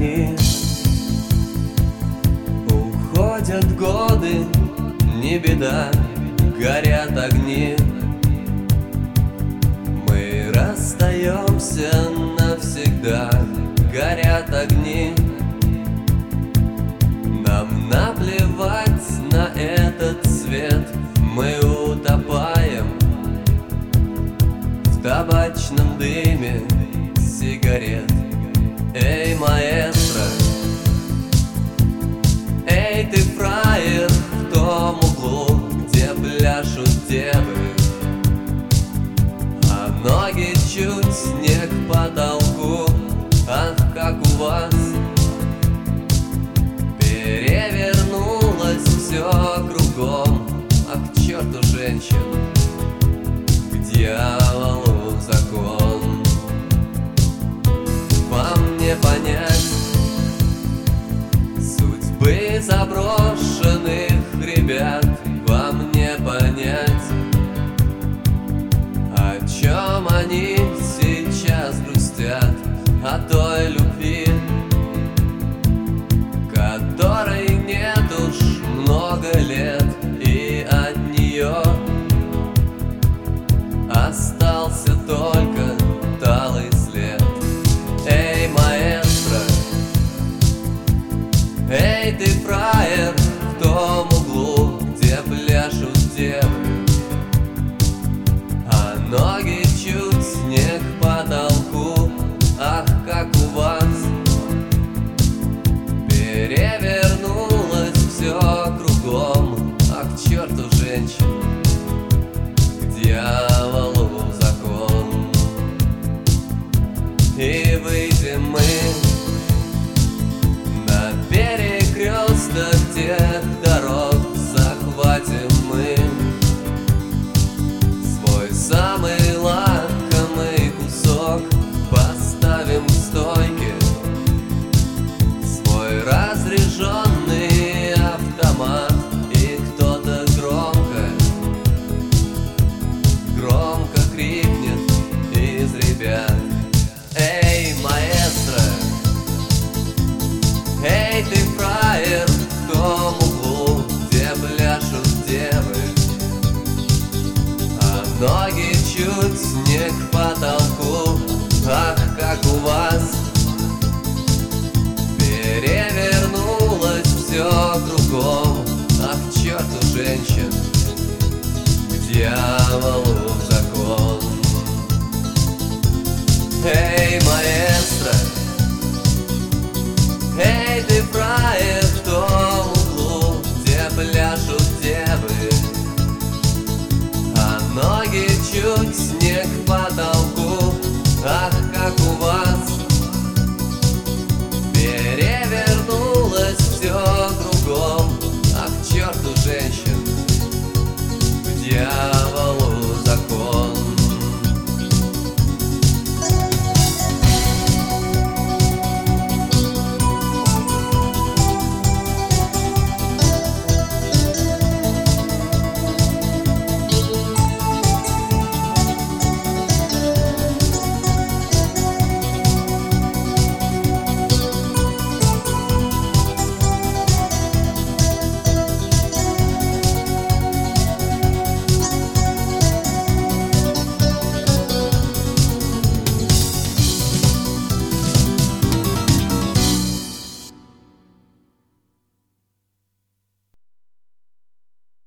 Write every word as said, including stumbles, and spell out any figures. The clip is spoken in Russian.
огни. Уходят годы, не беда, горят огни. Мы расстаемся навсегда, горят огни. Нам наплевать на этот свет, мы утопаем в табачном дыме сигарет. Эй, маэстро, эй, ты фраер в том углу, где пляшут девы, а ноги чуть не к потолку. Ах, как у вас перевернулось все кругом. Ах, к черту женщин, к дьяволу закон. Вам не понять судьбы заброшенных ребят, вам не понять, о чем они сейчас грустят. О той любви, которой нет уж много лет, и от нее остался только талый след. Эй, маэстро, эй, ты фраер в том углу, где пляшут девы, а ноги чуть не к потолку. Ах, как у вас перевернулось все кругом. Ах, к черту женщин, к дьяволу закон. И выйдем мы на перекресток тех дорог, захватим мы свой самый лакомый кусок, поставим к стойке свой разряженный автомат, и кто-то громко, громко крикнет из ребят: эй, маэстро, эй, ты фраер в том углу, где пляшут девы, а ноги чуть не к потолку. Ах, как у вас перевернулось все кругом. Ах, к черту женщин, к дьяволу закон. Эй, маэстро, эй, ты фраер